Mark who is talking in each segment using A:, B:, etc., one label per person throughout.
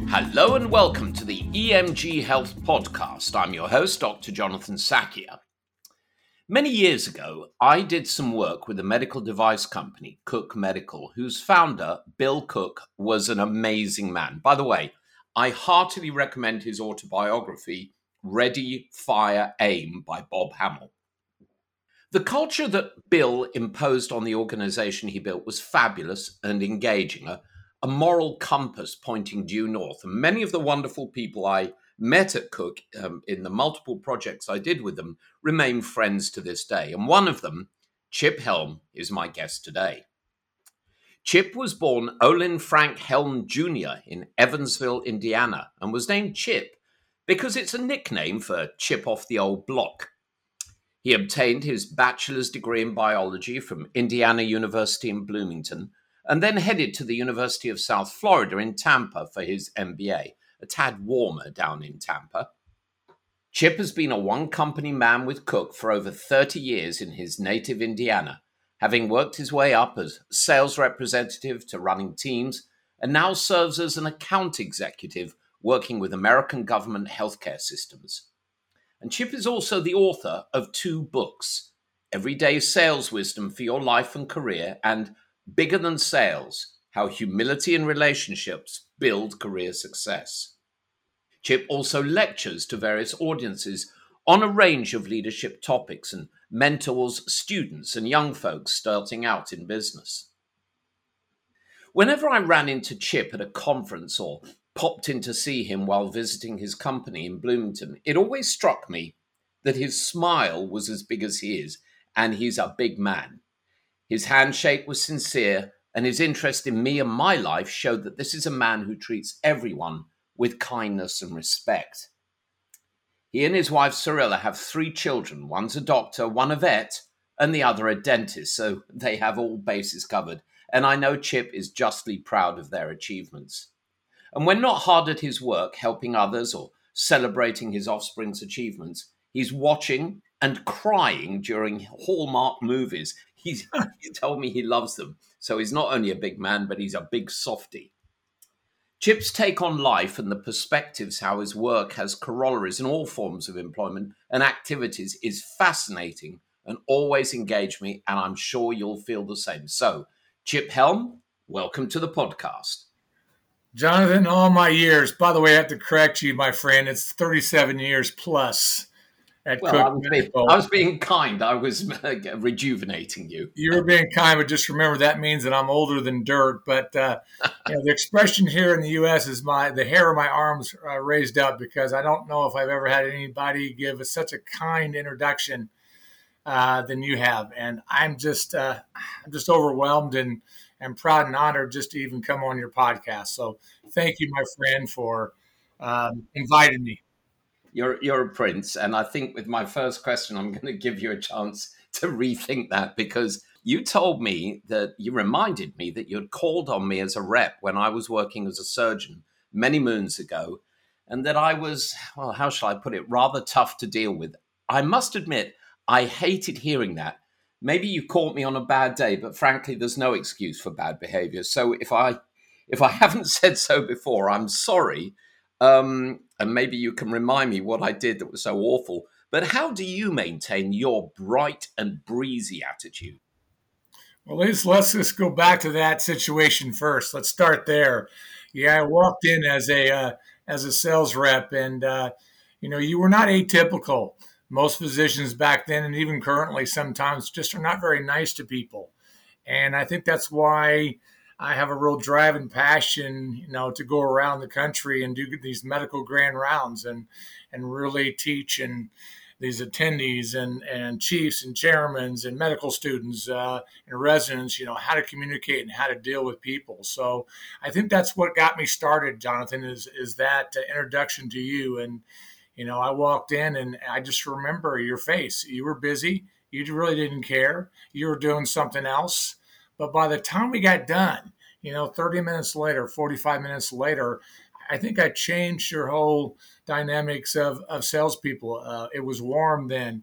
A: Hello and welcome to the EMG Health Podcast. I'm your host, Dr. Jonathan Sakia. Many years ago, I did some work with a medical device company, Cook Medical, whose founder, Bill Cook, was an amazing man. By the way, I heartily recommend his autobiography, Ready, Fire, Aim by Bob Hamill. The culture that Bill imposed on the organization he built was fabulous and engaging, a moral compass pointing due north. And many of the wonderful people I met at Cook in the multiple projects I did with them remain friends to this day. And one of them, Chip Helm, is my guest today. Chip was born Olin Frank Helm Jr. in Evansville, Indiana, and was named Chip because it's a nickname for Chip off the old block. He obtained his bachelor's degree in biology from Indiana University in Bloomington and then headed to the University of South Florida in Tampa for his MBA, a tad warmer down in Tampa. Chip has been a one-company man with Cook for over 30 years in his native Indiana, having worked his way up as sales representative to running teams, and now serves as an account executive working with American government healthcare systems. And Chip is also the author of 2 books, Everyday Sales Wisdom for Your Life and Career and Bigger Than Sales, How Humility in Relationships Build Career Success. Chip also lectures to various audiences on a range of leadership topics and mentors students and young folks starting out in business. Whenever I ran into Chip at a conference or popped in to see him while visiting his company in Bloomington, it always struck me that his smile was as big as he is, and he's a big man. His handshake was sincere, and his interest in me and my life showed that this is a man who treats everyone with kindness and respect. He and his wife Cirilla have 3 children. One's a doctor, one a vet, and the other a dentist, so they have all bases covered. And I know Chip is justly proud of their achievements. And when not hard at his work, helping others or celebrating his offspring's achievements, he's watching and crying during Hallmark movies. He told me he loves them. So he's not only a big man, but he's a big softie. Chip's take on life and the perspectives how his work has corollaries in all forms of employment and activities is fascinating and always engage me, and I'm sure you'll feel the same. So, Chip Helm, welcome to the podcast.
B: Jonathan, all my years, by the way, I have to correct you, my friend, it's 37 years plus at Cook Medical.
A: I was being kind. I was rejuvenating you.
B: You were being kind, but just remember that means that I'm older than dirt. But the expression here in the U.S. is the hair of my arms raised up, because I don't know if I've ever had anybody give such a kind introduction than you have. And I'm just overwhelmed and proud and honored just to even come on your podcast. So thank you, my friend, for inviting me.
A: You're a prince. And I think with my first question, I'm going to give you a chance to rethink that, because you told me that you reminded me that you'd called on me as a rep when I was working as a surgeon many moons ago, and that I was, well, how shall I put it, rather tough to deal with. I must admit, I hated hearing that. Maybe you caught me on a bad day, but frankly, there's no excuse for bad behavior. So if I haven't said so before, I'm sorry. And maybe you can remind me what I did that was so awful. But how do you maintain your bright and breezy attitude?
B: Well, let's just go back to that situation first. Let's start there. Yeah, I walked in as a sales rep, and you were not atypical. Most physicians back then, and even currently, sometimes just are not very nice to people. And I think that's why I have a real drive and passion, to go around the country and do these medical grand rounds and really teach and these attendees and chiefs and chairmen and medical students and residents, how to communicate and how to deal with people. So I think that's what got me started, Jonathan, is that introduction to you. And I walked in and I just remember your face. You were busy. You really didn't care. You were doing something else. But by the time we got done, 30 minutes later, 45 minutes later, I think I changed your whole dynamics of salespeople. It was warm then.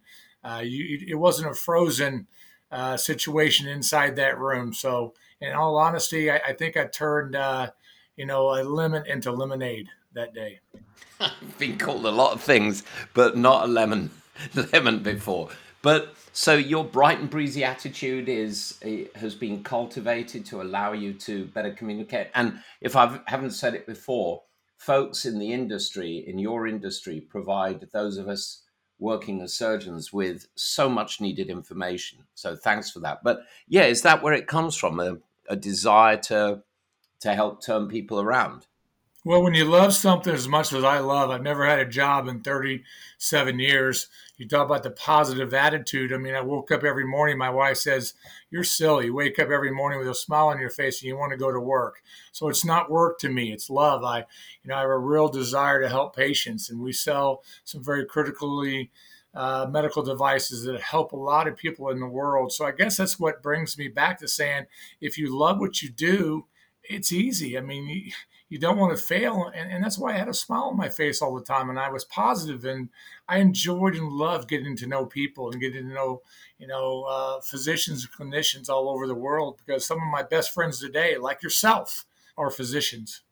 B: It wasn't a frozen situation inside that room. So in all honesty, I think I turned a lemon into lemonade that day.
A: I've been called a lot of things, but not a lemon lemon before. But so your bright and breezy attitude has been cultivated to allow you to better communicate. And if I haven't said it before, folks in the industry, in your industry, provide those of us working as surgeons with so much needed information. So thanks for that. But yeah, is that where it comes from? A desire to help turn people around?
B: Well, when you love something as much as I love, I've never had a job in 37 years. You talk about the positive attitude. I mean, I woke up every morning. My wife says, "You're silly. You wake up every morning with a smile on your face and you want to go to work." So it's not work to me. It's love. I have a real desire to help patients, and we sell some very critically medical devices that help a lot of people in the world. So I guess that's what brings me back to saying, if you love what you do, it's easy. I mean, you don't want to fail. And that's why I had a smile on my face all the time. And I was positive, and I enjoyed and loved getting to know people and getting to know, physicians and clinicians all over the world, because some of my best friends today, like yourself, are physicians.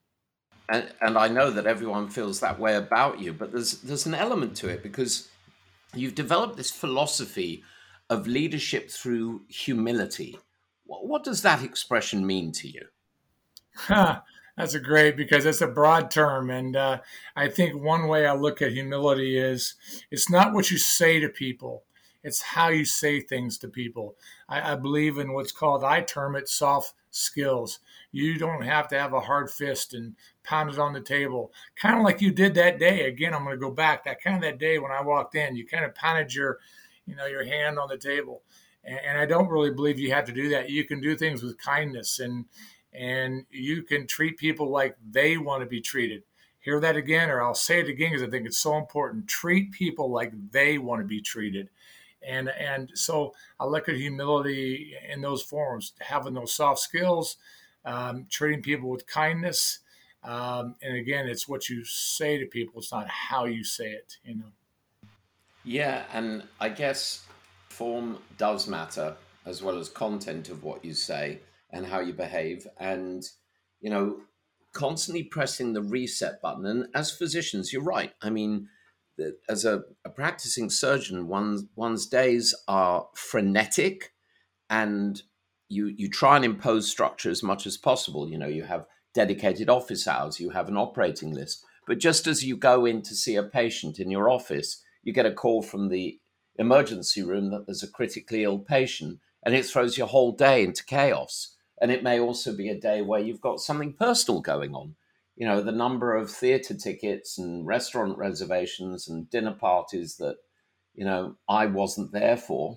A: And I know that everyone feels that way about you, but there's an element to it because you've developed this philosophy of leadership through humility. What does that expression mean to you?
B: That's a great, because it's a broad term. And I think one way I look at humility is it's not what you say to people, it's how you say things to people. I believe in what's called, I term it soft skills. You don't have to have a hard fist and pound it on the table, kind of like you did that day. Again, I'm going to go back, that day when I walked in, you kind of pounded your hand on the table. And I don't really believe you have to do that. You can do things with kindness, and you can treat people like they want to be treated. Hear that again, or I'll say it again because I think it's so important. Treat people like they want to be treated. And so I look at humility in those forms, having those soft skills, treating people with kindness. And again, it's what you say to people. It's not how you say it.
A: Yeah, and I guess form does matter as well as content of what you say and how you behave. And, you know, constantly pressing the reset button. And as physicians, you're right. I mean, as a practicing surgeon, one's days are frenetic, and you try and impose structure as much as possible. You know, you have dedicated office hours, you have an operating list. But just as you go in to see a patient in your office, you get a call from the emergency room that there's a critically ill patient, and it throws your whole day into chaos. And it may also be a day where you've got something personal going on. You know, the number of theater tickets and restaurant reservations and dinner parties that, I wasn't there for.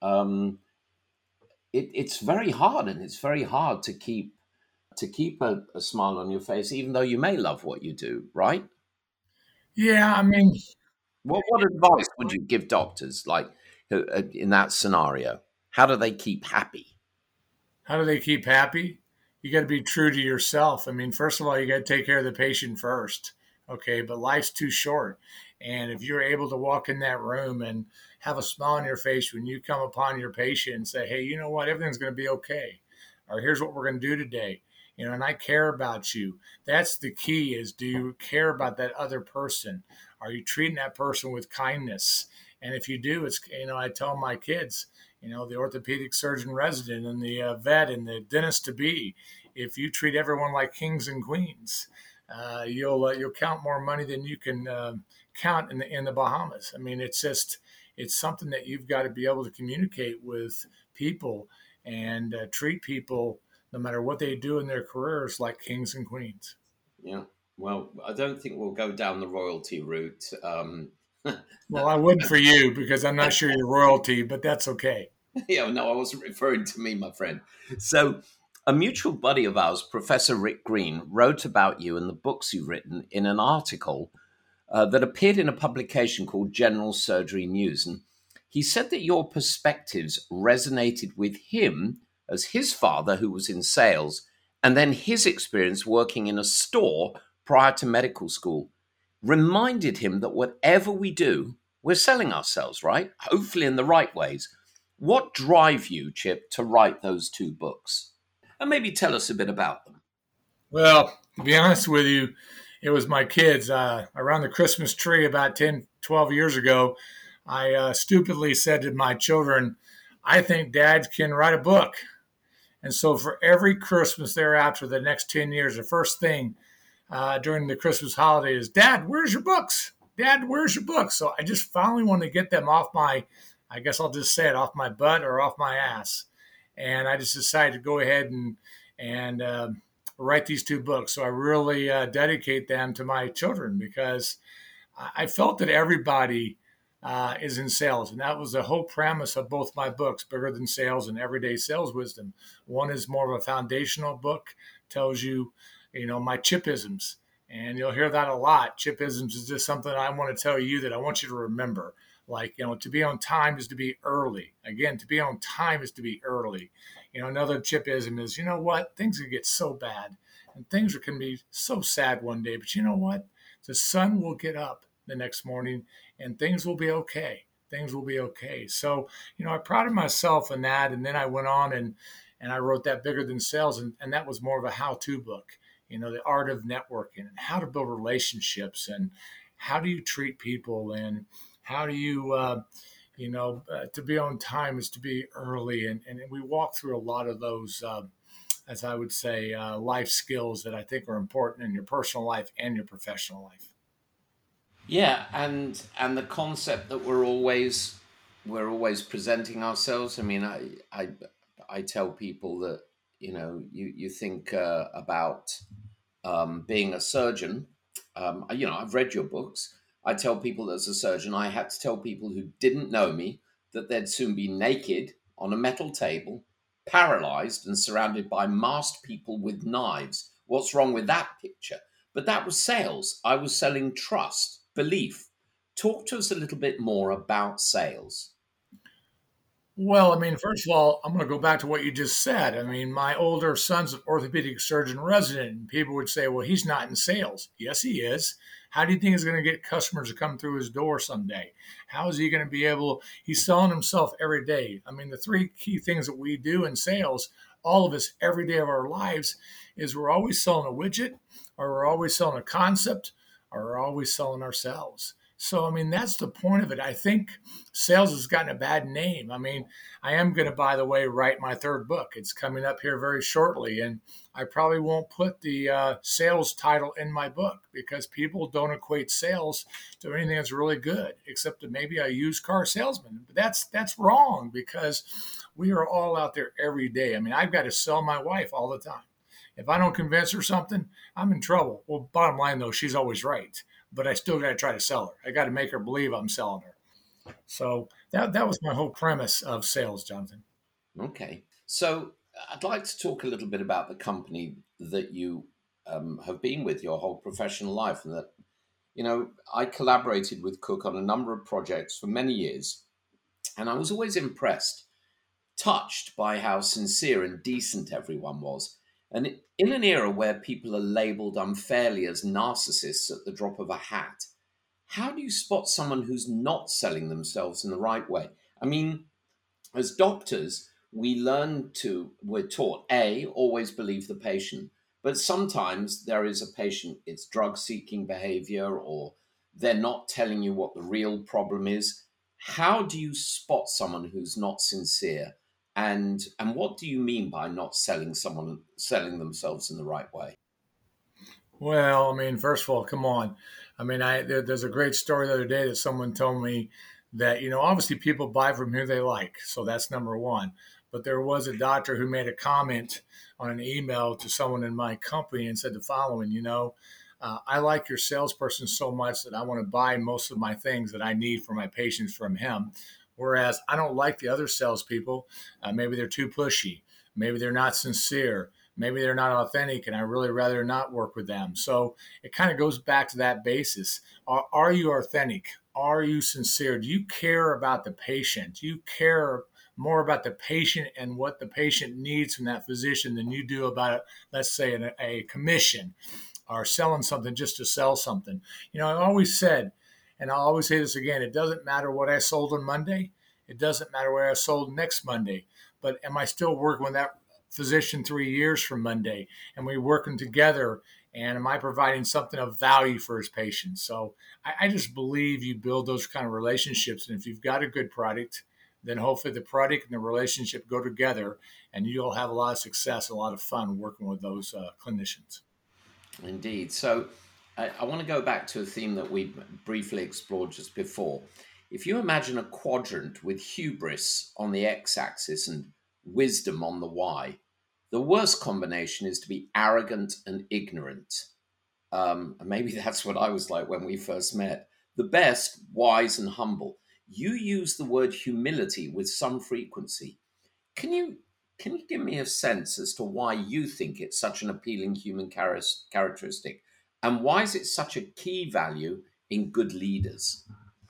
A: It's very hard, and it's very hard to keep a smile on your face, even though you may love what you do, right?
B: Yeah, I mean,
A: What advice would you give doctors, like in that scenario? How do they keep happy?
B: how do they keep happy? You got to be true to yourself. I mean, first of all, you got to take care of the patient first. Okay. But life's too short. And if you're able to walk in that room and have a smile on your face when you come upon your patient and say, "Hey, you know what? Everything's going to be okay. Or here's what we're going to do today. And I care about you." That's the key, is, do you care about that other person? Are you treating that person with kindness? And if you do, I tell my kids, the orthopedic surgeon resident and the vet and the dentist to be, if you treat everyone like kings and queens, you'll count more money than you can count in the Bahamas. I mean, it's something that you've got to be able to communicate with people and treat people, no matter what they do in their careers, like kings and queens.
A: Yeah. Well, I don't think we'll go down the royalty route.
B: Well, I wouldn't for you, because I'm not sure you're royalty, but that's okay.
A: Yeah, no, I wasn't referring to me, my friend. So, a mutual buddy of ours, Professor Rick Green, wrote about you and the books you've written in an article that appeared in a publication called General Surgery News. And he said that your perspectives resonated with him as his father, who was in sales, and then his experience working in a store prior to medical school reminded him that whatever we do, we're selling ourselves, right? Hopefully in the right ways. What drive you, Chip, to write those two books? And maybe tell us a bit about them.
B: Well, to be honest with you, it was my kids. Around the Christmas tree about 10, 12 years ago, I stupidly said to my children, I think dad can write a book. And so for every Christmas thereafter, the next 10 years, the first thing during the Christmas holiday is, Dad, where's your books? Dad, where's your books? So I just finally wanted to get them off my, I guess I'll just say it, off my butt or off my ass. And I just decided to go ahead and write these two books. So I really dedicate them to my children because I felt that everybody is in sales. And that was the whole premise of both my books, Bigger Than Sales and Everyday Sales Wisdom. One is more of a foundational book, tells you, my chipisms. And you'll hear that a lot. Chipisms is just something I want to tell you that I want you to remember. Like, to be on time is to be early. Again, to be on time is to be early. Another chipism is, you know what? Things can get so bad and things can be so sad one day. But you know what? The sun will get up the next morning and things will be okay. Things will be okay. So, I prided myself in that. And then I went on and I wrote that Bigger Than Sales. And that was more of a how-to book, the art of networking and how to build relationships and how do you treat people and how do you, to be on time is to be early. And we walk through a lot of those, as I would say, life skills that I think are important in your personal life and your professional life.
A: Yeah, and the concept that we're always presenting ourselves. I mean, I tell people that you think about being a surgeon. I've read your books. I tell people as a surgeon, I had to tell people who didn't know me that they'd soon be naked on a metal table, paralyzed, and surrounded by masked people with knives. What's wrong with that picture? But that was sales. I was selling trust, belief. Talk to us a little bit more about sales.
B: Well, I mean, first of all, I'm going to go back to what you just said. I mean, my older son's an orthopedic surgeon resident, and people would say, well, he's not in sales. Yes, he is. How do you think he's going to get customers to come through his door someday? How is he going to be able? He's selling himself every day. I mean, the three key things that we do in sales, all of us every day of our lives, is we're always selling a widget, or we're always selling a concept, or we're always selling ourselves. So, I mean, that's the point of it. I think sales has gotten a bad name. I mean, I am going to, by the way, write my third book. It's coming up here very shortly. And I probably won't put the sales title in my book because people don't equate sales to anything that's really good, except to maybe a used car salesman. But that's wrong because we are all out there every day. I mean, I've got to sell my wife all the time. If I don't convince her something, I'm in trouble. Well, bottom line, though, she's always right. But I still got to try to sell her. I got to make her believe I'm selling her. So that was my whole premise of sales, Jonathan.
A: Okay. So I'd like to talk a little bit about the company that you have been with your whole professional life. And that, I collaborated with Cook on a number of projects for many years. And I was always impressed, touched by how sincere and decent everyone was. And in an era where people are labeled unfairly as narcissists at the drop of a hat, how do you spot someone who's not selling themselves in the right way? I mean, as doctors, we're taught, A, always believe the patient. But sometimes there is a patient, it's drug seeking behavior, or they're not telling you what the real problem is. How do you spot someone who's not sincere? And what do you mean by not selling themselves in the right way?
B: Well, I mean, first of all, come on. I mean, there's a great story the other day that someone told me that, obviously people buy from who they like. So that's number one. But there was a doctor who made a comment on an email to someone in my company and said the following, I like your salesperson so much that I want to buy most of my things that I need for my patients from him. Whereas I don't like the other salespeople. Maybe they're too pushy. Maybe they're not sincere. Maybe they're not authentic, and I really rather not work with them. So it kind of goes back to that basis. Are you authentic? Are you sincere? Do you care about the patient? Do you care more about the patient and what the patient needs from that physician than you do about, let's say, a commission or selling something just to sell something? I've always said, and I'll always say this again, it doesn't matter what I sold on Monday. It doesn't matter what I sold next Monday. But am I still working with that physician 3 years from Monday? And we working together? And am I providing something of value for his patients? So I just believe you build those kind of relationships. And if you've got a good product, then hopefully the product and the relationship go together, and you'll have a lot of success, a lot of fun working with those clinicians.
A: Indeed. So I want to go back to a theme that we briefly explored just before. If you imagine a quadrant with hubris on the x-axis and wisdom on the y, the worst combination is to be arrogant and ignorant. And maybe that's what I was like when we first met. The best, wise and humble. You use the word humility with some frequency. Can you give me a sense as to why you think it's such an appealing human characteristic, and why is it such a key value in good leaders,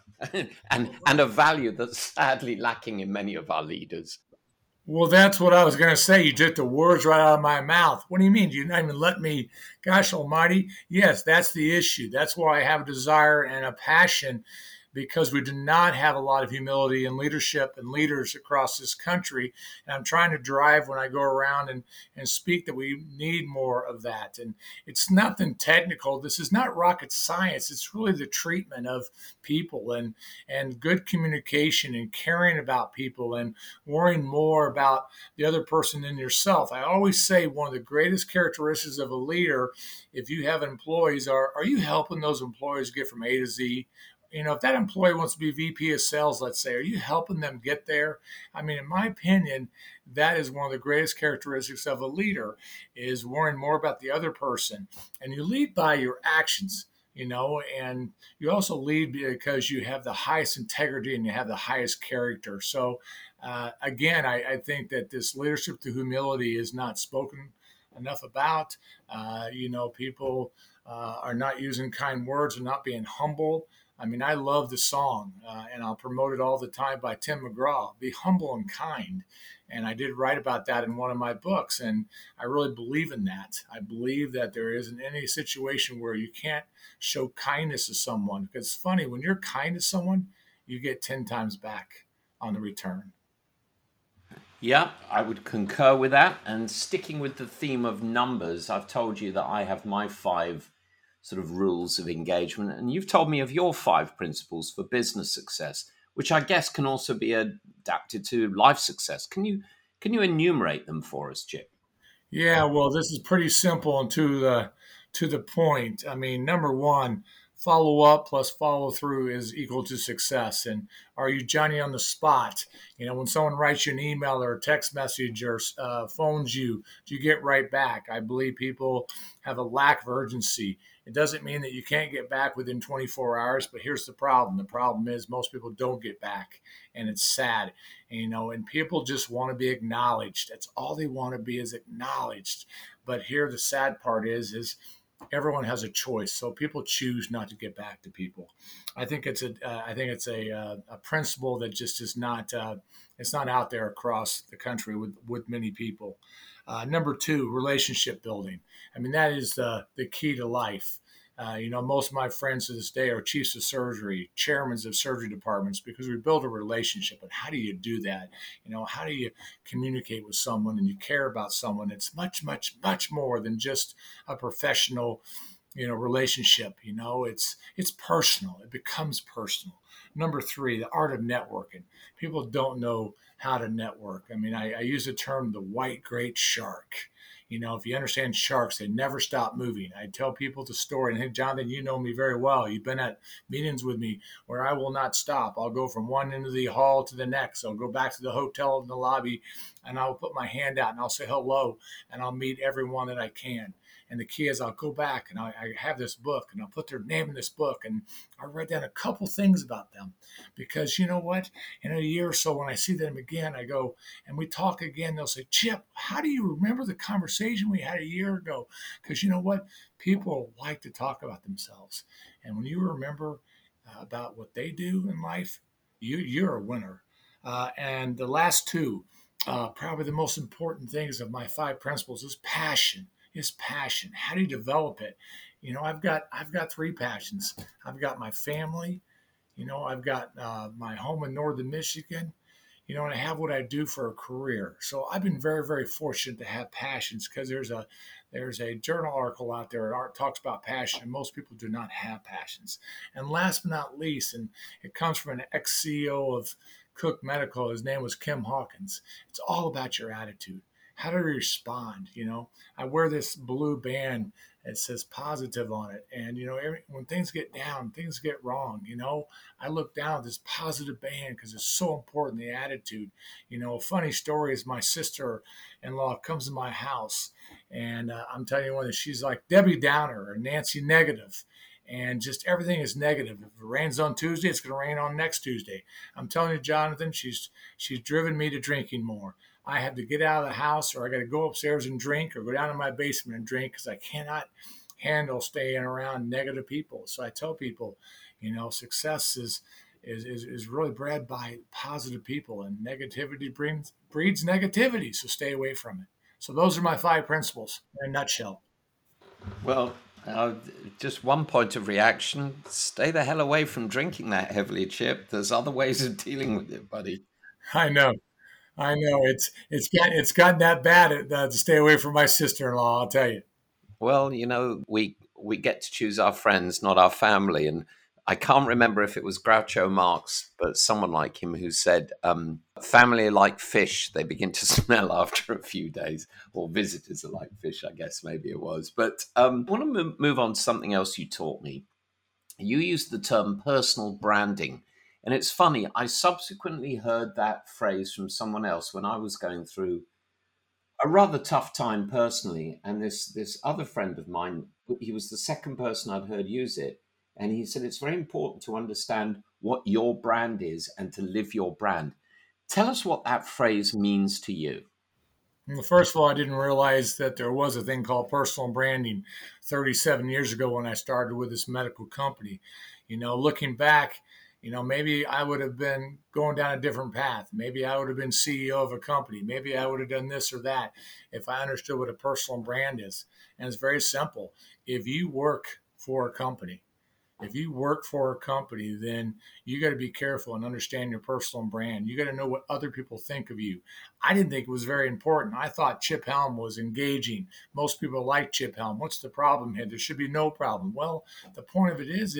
A: and a value that's sadly lacking in many of our leaders?
B: Well, that's what I was going to say. You took the words right out of my mouth. What do you mean? You didn't even let me? Gosh almighty. Yes, that's the issue. That's why I have a desire and a passion, because we do not have a lot of humility in leadership and leaders across this country. And I'm trying to drive when I go around and speak that we need more of that. And it's nothing technical. This is not rocket science. It's really the treatment of people and good communication and caring about people and worrying more about the other person than yourself. I always say one of the greatest characteristics of a leader, if you have employees, are you helping those employees get from A to Z? If that employee wants to be VP of sales, let's say, are you helping them get there? I mean, in my opinion, that is one of the greatest characteristics of a leader, is worrying more about the other person. And you lead by your actions, and you also lead because you have the highest integrity and you have the highest character. So, again, I think that this leadership through humility is not spoken enough about. People are not using kind words and not being humble. I mean, I love the song, and I'll promote it all the time, by Tim McGraw, Be Humble and Kind. And I did write about that in one of my books, and I really believe in that. I believe that there isn't any situation where you can't show kindness to someone. Because it's funny, when you're kind to someone, you get 10 times back on the return.
A: Yeah, I would concur with that. And sticking with the theme of numbers, I've told you that I have my 5 sort of rules of engagement, and you've told me of your 5 principles for business success, which I guess can also be adapted to life success. Can you enumerate them for us, Chip?
B: Yeah, well, this is pretty simple and to the point. I mean, number one, follow up plus follow through is equal to success. And are you Johnny on the spot? When someone writes you an email or a text message or phones you, do you get right back? I believe people have a lack of urgency. It doesn't mean that you can't get back within 24 hours, but here's the problem. The problem is most people don't get back, and it's sad. And people just want to be acknowledged. That's all they want to be, is acknowledged. But here the sad part is everyone has a choice. So people choose not to get back to people. I think it's a principle that just is not it's not out there across the country with many people. Number 2, relationship building. I mean, that is the key to life. Most of my friends to this day are chiefs of surgery, chairmen of surgery departments, because we build a relationship. And how do you do that? How do you communicate with someone and you care about someone? It's much, much, much more than just a professional, relationship. It's personal. It becomes personal. Number 3, the art of networking. People don't know how to network. I mean, I use the term the white great shark. If you understand sharks, they never stop moving. I tell people the story, and I think, Jonathan, you know me very well. You've been at meetings with me where I will not stop. I'll go from one end of the hall to the next. I'll go back to the hotel in the lobby, and I'll put my hand out, and I'll say hello, and I'll meet everyone that I can. And the key is I'll go back and I have this book and I'll put their name in this book and I'll write down a couple things about them, because you know what? In a year or so, when I see them again, I go and we talk again. They'll say, Chip, how do you remember the conversation we had a year ago? Because you know what? People like to talk about themselves. And when you remember about what they do in life, you're a winner. And the last 2, probably the most important things of my 5 principles is passion. Passion. How do you develop it? I've got 3 passions. I've got my family. I've got my home in northern Michigan. and I have what I do for a career. So I've been very, very fortunate to have passions, because there's a journal article out there that talks about passion, and most people do not have passions. And last but not least, and it comes from an ex-CEO of Cook Medical. His name was Kim Hawkins. It's all about your attitude. How do you respond? I wear this blue band. It says positive on it. And, when things get down, things get wrong, I look down at this positive band because it's so important, the attitude. A funny story is my sister-in-law comes to my house, and I'm telling you what, she's like Debbie Downer or Nancy Negative. And just everything is negative. If it rains on Tuesday, it's going to rain on next Tuesday. I'm telling you, Jonathan, she's driven me to drinking more. I have to get out of the house, or I got to go upstairs and drink, or go down to my basement and drink, because I cannot handle staying around negative people. So I tell people, success is really bred by positive people, and negativity breeds negativity. So stay away from it. So those are my 5 principles in a nutshell.
A: Well, just one point of reaction: stay the hell away from drinking that heavily, Chip. There's other ways of dealing with it, buddy.
B: I know. It's gotten that bad to stay away from my sister-in-law. I'll tell you.
A: Well, we get to choose our friends, not our family. And I can't remember if it was Groucho Marx, but someone like him who said, family are like fish. They begin to smell after a few days, or visitors are like fish, I guess maybe it was. But I want to move on to something else you taught me. You used the term personal branding. And it's funny, I subsequently heard that phrase from someone else when I was going through a rather tough time personally. And this other friend of mine, he was the second person I'd heard use it. And he said, it's very important to understand what your brand is and to live your brand. Tell us what that phrase means to you.
B: Well, first of all, I didn't realize that there was a thing called personal branding 37 years ago when I started with this medical company. Looking back, maybe I would have been going down a different path. Maybe I would have been CEO of a company. Maybe I would have done this or that if I understood what a personal brand is. And it's very simple. If you work for a company, then you got to be careful and understand your personal brand. You got to know what other people think of you. I didn't think it was very important. I thought Chip Helm was engaging. Most people like Chip Helm. What's the problem here? There should be no problem. Well, the point of it is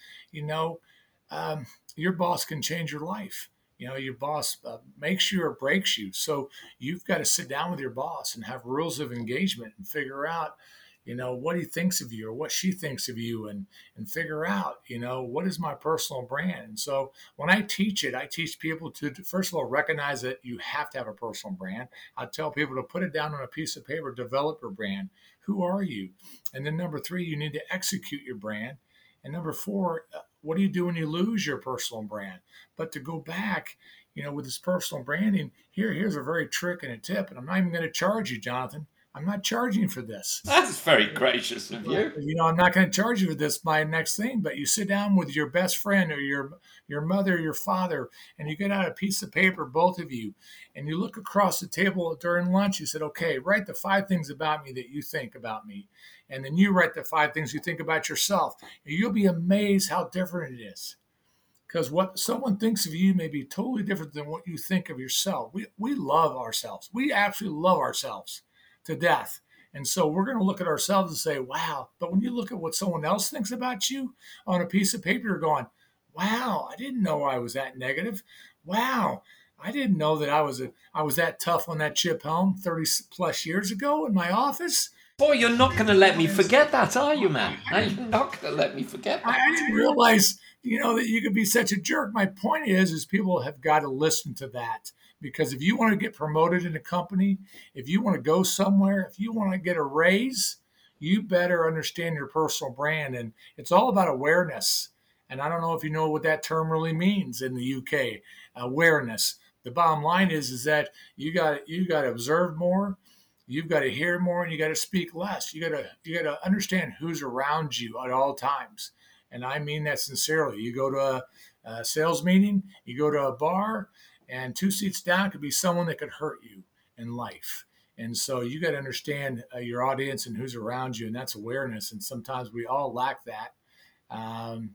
B: your boss can change your life. Your boss makes you or breaks you. So you've got to sit down with your boss and have rules of engagement and figure out, what he thinks of you or what she thinks of you, and figure out, what is my personal brand. And so when I teach it, I teach people to, first of all, recognize that you have to have a personal brand. I tell people to put it down on a piece of paper, develop your brand. Who are you? And then number 3, you need to execute your brand. And number 4, what do you do when you lose your personal brand? But to go back, with this personal branding, here's a very trick and a tip. And I'm not even going to charge you, Jonathan. I'm not charging for this.
A: That's very gracious of you.
B: I'm not going to charge you for this, my next thing. But you sit down with your best friend or your mother or your father, and you get out a piece of paper, both of you, and you look across the table during lunch. You said, okay, write the 5 things about me that you think about me. And then you write the 5 things you think about yourself. And you'll be amazed how different it is. Because what someone thinks of you may be totally different than what you think of yourself. We love ourselves. We absolutely love ourselves to death. And so we're going to look at ourselves and say, wow. But when you look at what someone else thinks about you on a piece of paper, you're going, wow, I didn't know I was that negative. Wow, I didn't know that I was that tough on that Chip Helm 30 plus years ago in my office.
A: Boy, you're not going to let me forget that, are you, man? You're not going to let me forget that.
B: I didn't realize, that you could be such a jerk. My point is people have got to listen to that. Because if you want to get promoted in a company, if you want to go somewhere, if you want to get a raise, you better understand your personal brand. And it's all about awareness. And I don't know if you know what that term really means in the UK, awareness. The bottom line is that you got to observe more, you've got to hear more, and you got to speak less. You got to understand who's around you at all times. And I mean that sincerely. You go to a sales meeting, you go to a bar, and 2 seats down could be someone that could hurt you in life. And so you got to understand your audience and who's around you, and that's awareness. And sometimes we all lack that.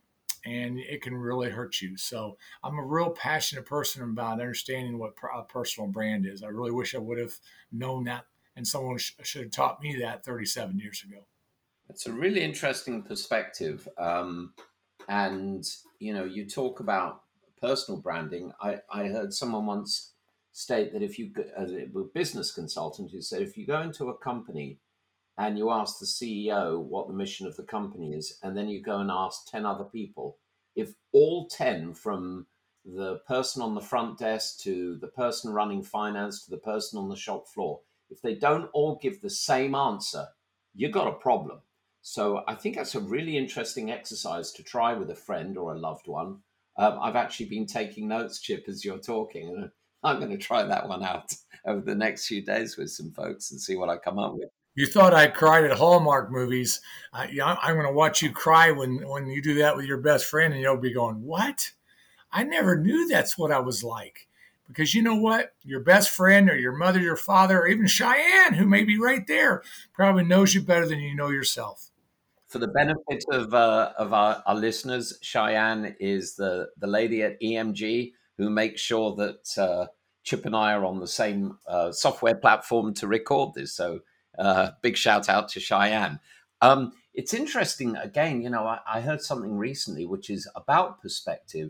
B: and it can really hurt you. So I'm a real passionate person about understanding what a personal brand is. I really wish I would have known that, and someone should have taught me that 37 years ago.
A: It's a really interesting perspective. And, you talk about personal branding. I heard someone once state that if you, as a business consultant, who said if you go into a company and you ask the CEO what the mission of the company is, and then you go and ask 10 other people, if all 10, from the person on the front desk to the person running finance to the person on the shop floor, if they don't all give the same answer, you got a problem. So I think that's a really interesting exercise to try with a friend or a loved one. I've actually been taking notes, Chip, as you're talking, and I'm going to try that one out over the next few days with some folks and see what I come up with.
B: You thought I cried at Hallmark movies. I'm going to watch you cry when you do that with your best friend, and you'll be going, "What? I never knew that's what I was like." Because you know what? Your best friend or your mother, your father, or even Cheyenne, who may be right there, probably knows you better than you know yourself.
A: For the benefit of our listeners, Cheyenne is the lady at EMG who makes sure that Chip and I are on the same software platform to record this. So big shout out to Cheyenne. It's interesting, again, I heard something recently which is about perspective.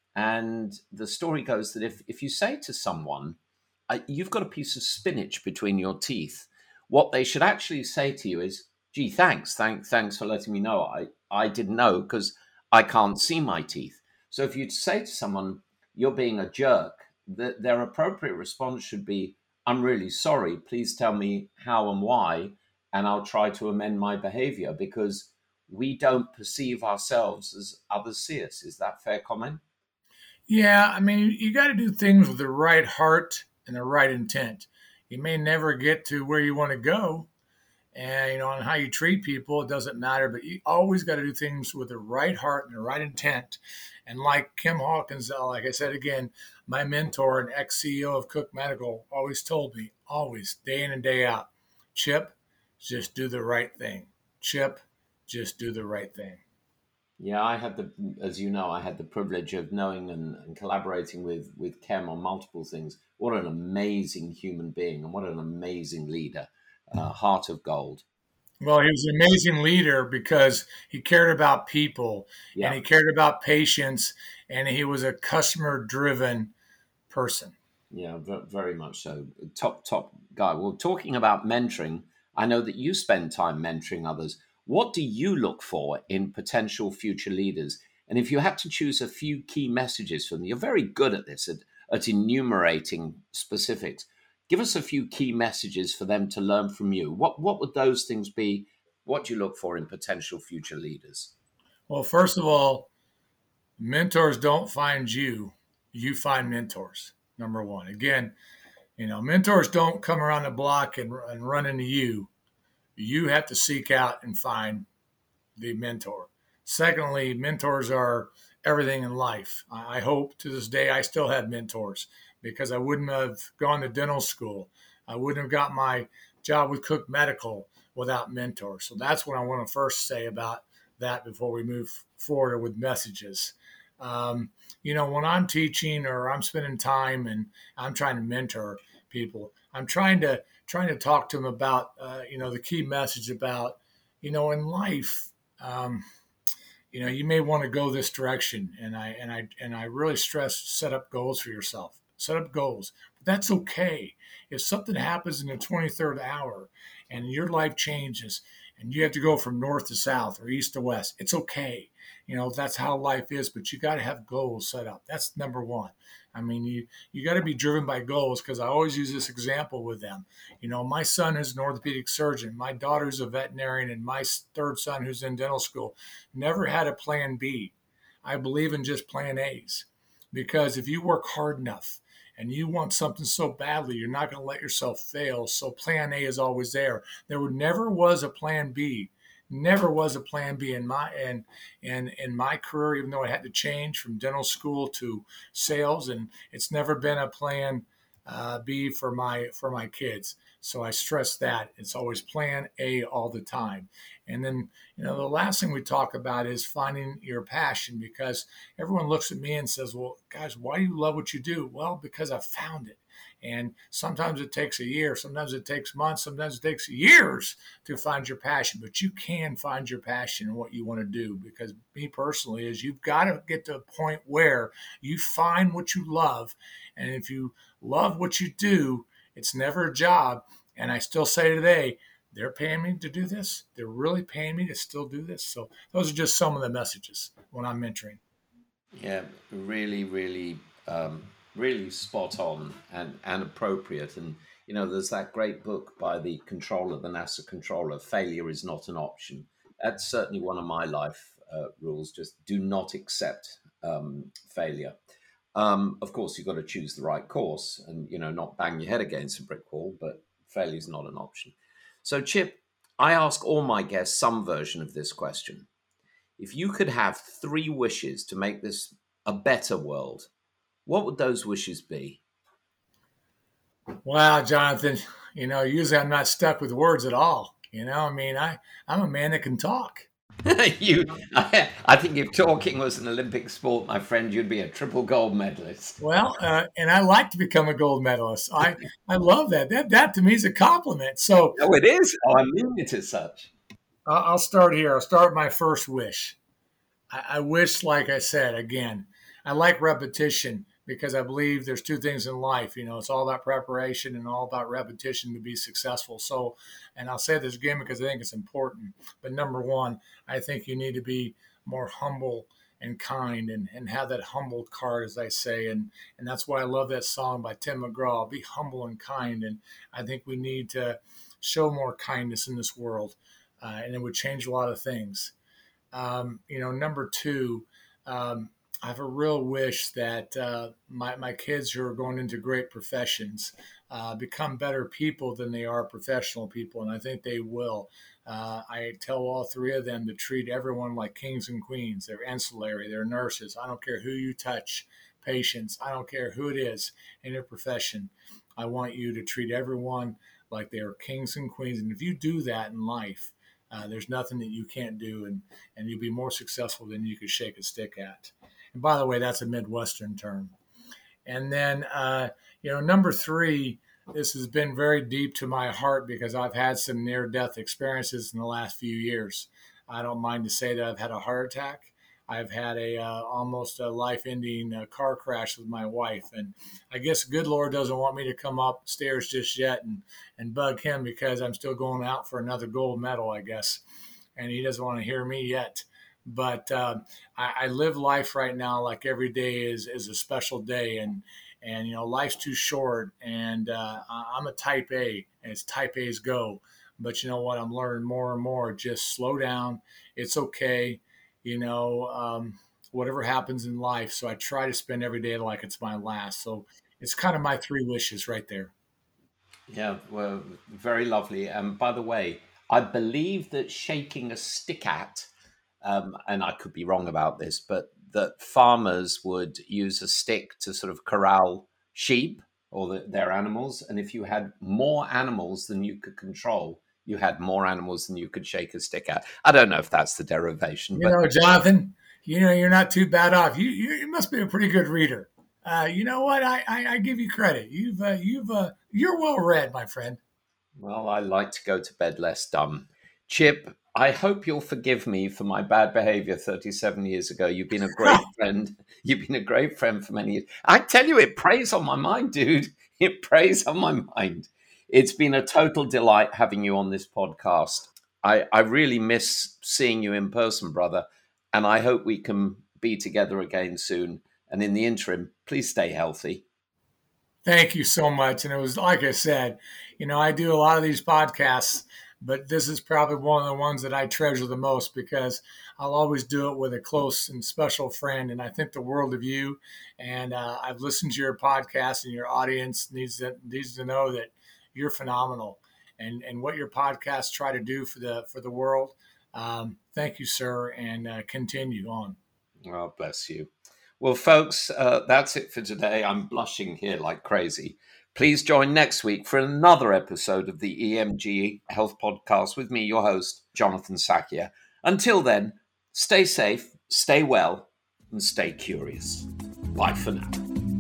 A: And the story goes that if you say to someone, you've got a piece of spinach between your teeth, what they should actually say to you is, gee, thanks for letting me know. I didn't know because I can't see my teeth. So if you say to someone, you're being a jerk, their appropriate response should be, I'm really sorry. Please tell me how and why, and I'll try to amend my behavior, because we don't perceive ourselves as others see us. Is that fair comment?
B: Yeah, I mean, you got to do things with the right heart and the right intent. You may never get to where you want to go, and on how you treat people, it doesn't matter. But you always got to do things with the right heart and the right intent. And like Kim Hawkins, like I said again, my mentor and ex-CEO of Cook Medical always told me, always, day in and day out, Chip, just do the right thing. Chip, just do the right thing.
A: Yeah, as you know, I had the privilege of knowing and collaborating with Kem on multiple things. What an amazing human being, and what an amazing leader. Heart of gold.
B: Well, he was an amazing leader because he cared about people and
A: Yeah,
B: he cared about patients, and he was a customer driven person.
A: yeah, very much so. Top guy. Well, talking about mentoring, I know that you spend time mentoring others. What do you look for in potential future leaders? And if you had to choose a few key messages from them, you're very good at this, at enumerating specifics. Give us a few key messages for them to learn from you. What would those things be? What do you look for in potential future leaders?
B: Well, first of all, mentors don't find you, you find mentors. Number one. Again, mentors don't come around the block and run into you. You have to seek out and find the mentor. Secondly, mentors are everything in life. I hope to this day I still have mentors, because I wouldn't have gone to dental school. I wouldn't have got my job with Cook Medical without mentors. So that's what I want to first say about that before we move forward with messages. When I'm teaching or I'm spending time and I'm trying to mentor people, I'm trying to talk to them about the key message about in life. You may want to go this direction, and I really stress set up goals for yourself. Set up goals. But that's okay. If something happens in the 23rd hour and your life changes and you have to go from north to south or east to west, it's okay. That's how life is, but you got to have goals set up. That's number one. I mean, you got to be driven by goals, because I always use this example with them. My son is an orthopedic surgeon. My daughter's a veterinarian, and my third son, who's in dental school, never had a plan B. I believe in just plan A's, because if you work hard enough and you want something so badly, you're not going to let yourself fail. So plan A is always there. There never was a plan B. Never was a plan B in my career, even though I had to change from dental school to sales, and it's never been a plan B for my kids. So I stress that it's always plan A all the time. And then, the last thing we talk about is finding your passion, because everyone looks at me and says, well, guys, why do you love what you do? Well, because I found it. And sometimes it takes a year, sometimes it takes months, sometimes it takes years to find your passion, but you can find your passion in what you want to do. Because me personally is you've got to get to a point where you find what you love. And if you love what you do, it's never a job. And I still say today, they're paying me to do this. They're really paying me to still do this. So those are just some of the messages when I'm mentoring.
A: Yeah, really, really, really spot on and appropriate. And, there's that great book by the controller, the NASA controller, Failure is Not an Option. That's certainly one of my life rules. Just do not accept failure. Of course, you've got to choose the right course and, not bang your head against a brick wall, but failure is not an option. So, Chip, I ask all my guests some version of this question. If you could have 3 wishes to make this a better world, what would those wishes be?
B: Wow, Jonathan, usually I'm not stuck with words at all. I'm a man that can talk.
A: I think if talking was an Olympic sport, my friend, you'd be a triple gold medalist.
B: Well, and I like to become a gold medalist. I love that. That to me is a compliment. So,
A: Oh, it is. Oh, I mean it as such.
B: I'll start here. I'll start with my first wish. I wish, like I said, again, I like repetition because I believe there's 2 things in life. It's all about preparation and all about repetition to be successful. So, and I'll say this again because I think it's important. But number 1, I think you need to be more humble and kind and have that humble heart, as I say. And that's why I love that song by Tim McGraw, Be Humble and Kind. And I think we need to show more kindness in this world. And it would change a lot of things. Number 2, I have a real wish that my kids who are going into great professions become better people than they are professional people, and I think they will. I tell all 3 of them to treat everyone like kings and queens. They're ancillary, they're nurses. I don't care who you touch, patients. I don't care who it is in your profession. I want you to treat everyone like they are kings and queens, and if you do that in life, there's nothing that you can't do, and you'll be more successful than you could shake a stick at. And by the way, that's a Midwestern term. And then, number 3, this has been very deep to my heart because I've had some near-death experiences in the last few years. I don't mind to say that I've had a heart attack. I've had almost a life-ending car crash with my wife. And I guess the good Lord doesn't want me to come upstairs just yet and bug him because I'm still going out for another gold medal, I guess. And he doesn't want to hear me yet. But I live life right now like every day is a special day, and life's too short. And I'm a Type A, as Type A's go. But you know what? I'm learning more and more. Just slow down. It's okay. Whatever happens in life. So I try to spend every day like it's my last. So it's kind of my 3 wishes right there.
A: Yeah, well, very lovely. And by the way, I believe that shaking a stick at, and I could be wrong about this, but that farmers would use a stick to sort of corral sheep or their animals. And if you had more animals than you could control, you had more animals than you could shake a stick at. I don't know if that's the derivation.
B: Jonathan, you're not too bad off. You must be a pretty good reader. You know what? I give you credit. You're well read, my friend.
A: Well, I like to go to bed less dumb. Chip, I hope you'll forgive me for my bad behavior 37 years ago. You've been a great friend. You've been a great friend for many years. I tell you, it preys on my mind, dude. It preys on my mind. It's been a total delight having you on this podcast. I really miss seeing you in person, brother. And I hope we can be together again soon. And in the interim, please stay healthy.
B: Thank you so much. And it was like I said, I do a lot of these podcasts, but this is probably one of the ones that I treasure the most because I'll always do it with a close and special friend. And I think the world of you. And I've listened to your podcast, and your audience needs to know that you're phenomenal. And what your podcasts try to do for the world. Thank you, sir, and continue on.
A: Oh, bless you. Well, folks, that's it for today. I'm blushing here like crazy. Please join next week for another episode of the EMG Health Podcast with me, your host, Jonathan Sackia. Until then, stay safe, stay well, and stay curious. Bye for now.